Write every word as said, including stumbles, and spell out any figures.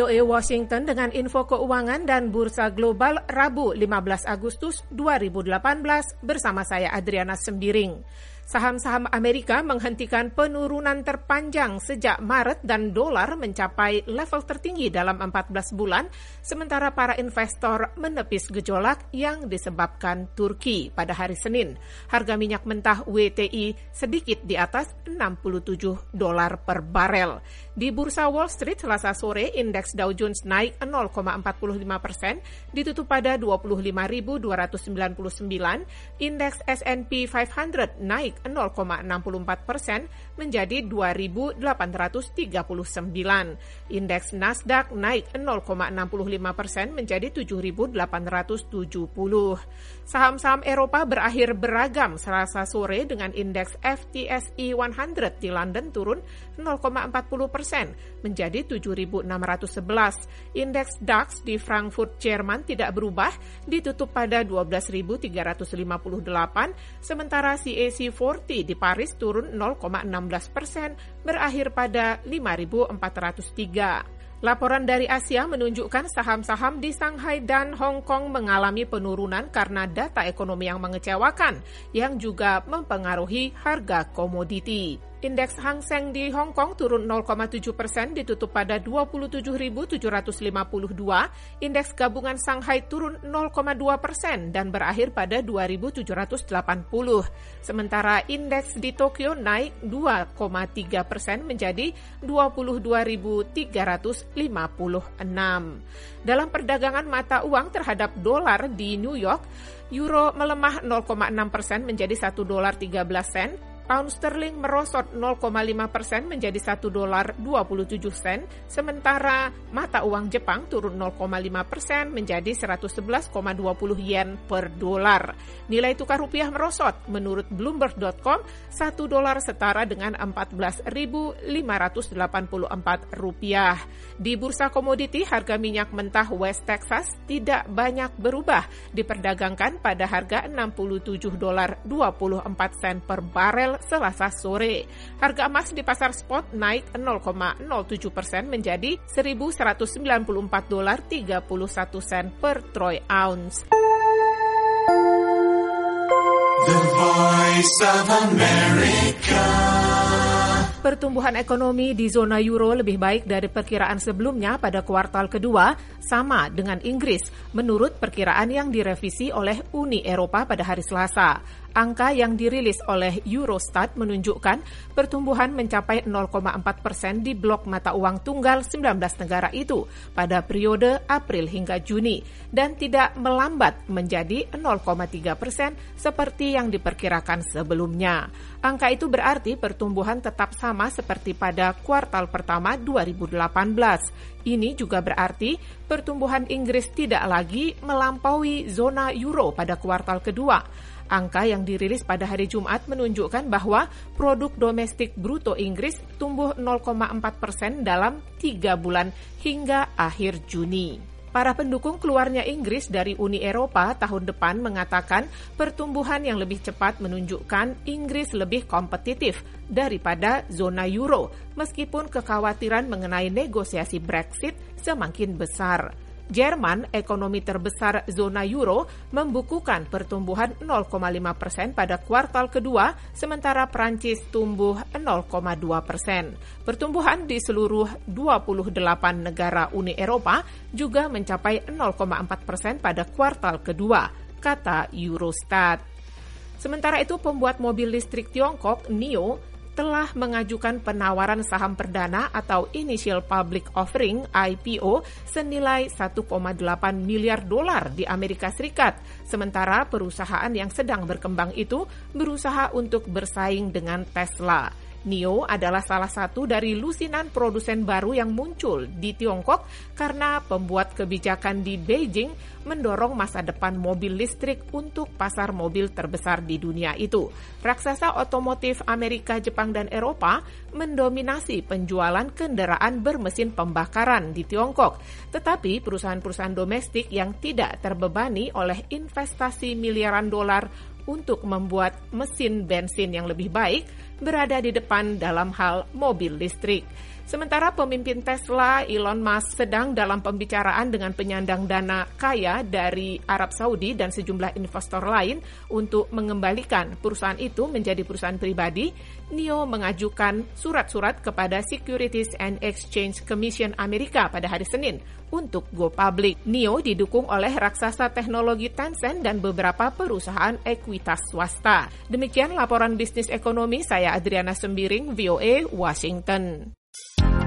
V O A Washington dengan info keuangan dan bursa global Rabu lima belas Agustus dua ribu delapan belas bersama saya Adriana Sembiring. Saham-saham Amerika menghentikan penurunan terpanjang sejak Maret dan dolar mencapai level tertinggi dalam empat belas bulan, sementara para investor menepis gejolak yang disebabkan Turki pada hari Senin. Harga minyak mentah W T I sedikit di atas enam puluh tujuh dolar per barel. Di Bursa Wall Street Selasa sore, indeks Dow Jones naik nol koma empat lima persen, ditutup pada dua puluh lima ribu dua ratus sembilan puluh sembilan, indeks S and P lima ratus naik nol koma enam empat persen menjadi dua ribu delapan ratus tiga puluh sembilan. Indeks Nasdaq naik nol koma enam lima persen menjadi tujuh ribu delapan ratus tujuh puluh. Saham-saham Eropa berakhir beragam Selasa sore dengan indeks F T S E seratus di London turun nol koma empat puluh persen menjadi tujuh ribu enam ratus sebelas. Indeks DAX di Frankfurt, Jerman tidak berubah, ditutup pada dua belas ribu tiga ratus lima puluh delapan, sementara C A C empat puluh di Paris turun nol koma satu enam persen, berakhir pada lima ribu empat ratus tiga. Laporan dari Asia menunjukkan saham-saham di Shanghai dan Hong Kong mengalami penurunan karena data ekonomi yang mengecewakan, yang juga mempengaruhi harga komoditi. Indeks Hang Seng di Hong Kong turun nol koma tujuh persen, ditutup pada dua puluh tujuh ribu tujuh ratus lima puluh dua. Indeks gabungan Shanghai turun nol koma dua persen dan berakhir pada dua ribu tujuh ratus delapan puluh. Sementara indeks di Tokyo naik dua koma tiga persen menjadi dua puluh dua ribu tiga ratus lima puluh enam. Dalam perdagangan mata uang terhadap dolar di New York, euro melemah nol koma enam persen menjadi satu dolar tiga belas sen. Pound sterling merosot nol koma lima persen menjadi satu dolar dua puluh tujuh sen, sementara mata uang Jepang turun nol koma lima persen menjadi seratus sebelas koma dua puluh yen per dolar. Nilai tukar rupiah merosot, menurut Bloomberg dot com, satu dolar setara dengan empat belas ribu lima ratus delapan puluh empat rupiah. Di bursa komoditi, harga minyak mentah West Texas tidak banyak berubah, diperdagangkan pada harga enam puluh tujuh dolar dua puluh empat sen per barel Selasa sore. Harga emas di pasar spot naik nol koma nol tujuh persen menjadi seribu seratus sembilan puluh empat dolar tiga puluh satu sen per troy ounce. The Voice of America. Pertumbuhan ekonomi di zona euro lebih baik dari perkiraan sebelumnya pada kuartal kedua, sama dengan Inggris, menurut perkiraan yang direvisi oleh Uni Eropa pada hari Selasa. Angka yang dirilis oleh Eurostat menunjukkan pertumbuhan mencapai nol koma empat persen di blok mata uang tunggal sembilan belas negara itu pada periode April hingga Juni dan tidak melambat menjadi nol koma tiga persen seperti yang diperkirakan sebelumnya. Angka itu berarti pertumbuhan tetap sama seperti pada kuartal pertama dua ribu delapan belas. Ini juga berarti pertumbuhan Inggris tidak lagi melampaui zona euro pada kuartal kedua. Angka yang dirilis pada hari Jumat menunjukkan bahwa produk domestik bruto Inggris tumbuh nol koma empat persen dalam tiga bulan hingga akhir Juni. Para pendukung keluarnya Inggris dari Uni Eropa tahun depan mengatakan pertumbuhan yang lebih cepat menunjukkan Inggris lebih kompetitif daripada zona euro, meskipun kekhawatiran mengenai negosiasi Brexit semakin besar. Jerman, ekonomi terbesar zona euro, membukukan pertumbuhan nol koma lima persen pada kuartal kedua, sementara Prancis tumbuh nol koma dua persen. Pertumbuhan di seluruh dua puluh delapan negara Uni Eropa juga mencapai nol koma empat persen pada kuartal kedua, kata Eurostat. Sementara itu, pembuat mobil listrik Tiongkok, N I O, telah mengajukan penawaran saham perdana atau Initial Public Offering I P O senilai satu koma delapan miliar dolar di Amerika Serikat, sementara perusahaan yang sedang berkembang itu berusaha untuk bersaing dengan Tesla. N I O adalah salah satu dari lusinan produsen baru yang muncul di Tiongkok karena pembuat kebijakan di Beijing mendorong masa depan mobil listrik untuk pasar mobil terbesar di dunia itu. Raksasa otomotif Amerika, Jepang, dan Eropa mendominasi penjualan kendaraan bermesin pembakaran di Tiongkok. Tetapi perusahaan-perusahaan domestik yang tidak terbebani oleh investasi miliaran dolar untuk membuat mesin bensin yang lebih baik berada di depan dalam hal mobil listrik. Sementara pemimpin Tesla, Elon Musk, sedang dalam pembicaraan dengan penyandang dana kaya dari Arab Saudi dan sejumlah investor lain untuk mengembalikan perusahaan itu menjadi perusahaan pribadi, N I O mengajukan surat-surat kepada Securities and Exchange Commission Amerika pada hari Senin untuk go public. N I O didukung oleh raksasa teknologi Tencent dan beberapa perusahaan ekuitas swasta. Demikian laporan bisnis ekonomi, saya Adriana Sembiring, V O A, Washington.